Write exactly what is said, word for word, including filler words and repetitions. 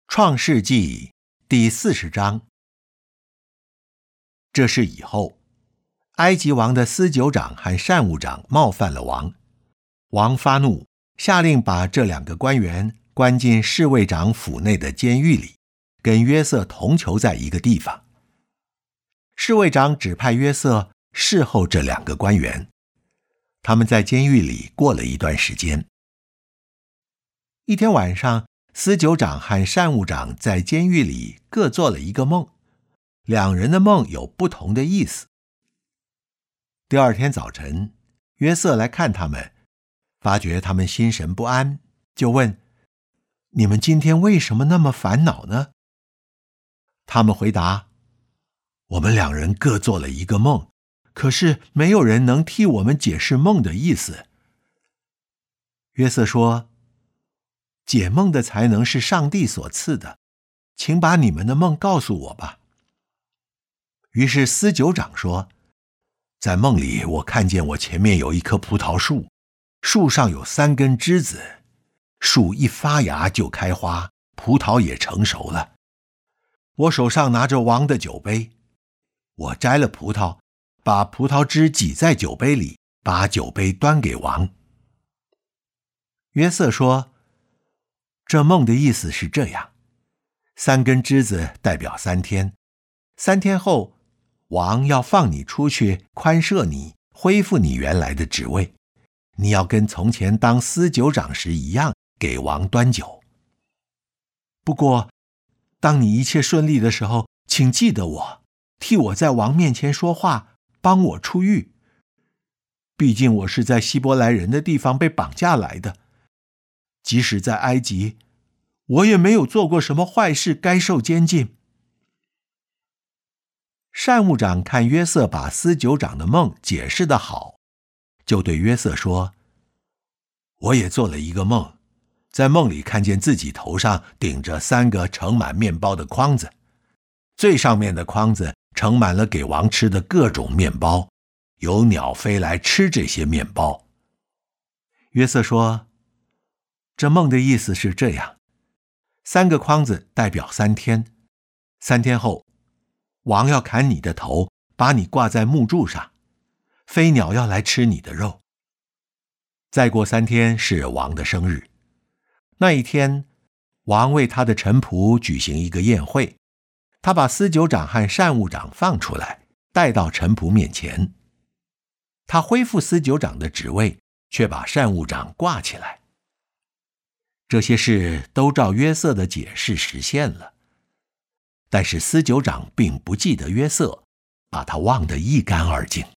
创世纪第四十章。这事以后，埃及王的司酒长和膳务长冒犯了王，王发怒，下令把这两个官员关进侍卫长府内的监狱里，跟约瑟同囚在一个地方。侍卫长指派约瑟侍候这两个官员，他们在监狱里过了一段时间。一天晚上，司酒长和膳务长在监狱里各做了一个梦，两人的梦有不同的意思。第二天早晨，约瑟来看他们，发觉他们心神不安，就问：你们今天为什么那么烦恼呢？他们回答：我们两人各做了一个梦，可是没有人能替我们解释梦的意思。约瑟说：解梦的才能是上帝所赐的，请把你们的梦告诉我吧。于是司酒长说：在梦里我看见我前面有一棵葡萄树，树上有三根枝子，树一发芽就开花，葡萄也成熟了。我手上拿着王的酒杯，我摘了葡萄，把葡萄汁挤在酒杯里，把酒杯端给王。约瑟说：这梦的意思是这样，三根枝子代表三天，三天后王要放你出去，宽赦你，恢复你原来的职位，你要跟从前当司酒长时一样，给王端酒。不过当你一切顺利的时候，请记得我，替我在王面前说话，帮我出狱。毕竟我是在希伯来人的地方被绑架来的，即使在埃及，我也没有做过什么坏事该受监禁。膳务长看约瑟把司酒长的梦解释得好，就对约瑟说：我也做了一个梦，在梦里看见自己头上顶着三个盛满面包的筐子，最上面的筐子盛满了给王吃的各种面包，有鸟飞来吃这些面包。约瑟说：这梦的意思是这样，三个筐子代表三天，三天后王要砍你的头，把你挂在木柱上，飞鸟要来吃你的肉。再过三天是王的生日，那一天王为他的臣仆举行一个宴会，他把司酒长和膳务长放出来，带到臣仆面前。他恢复司酒长的职位，却把膳务长挂起来。这些事都照约瑟的解释实现了，但是司酒长并不记得约瑟，把他忘得一干二净。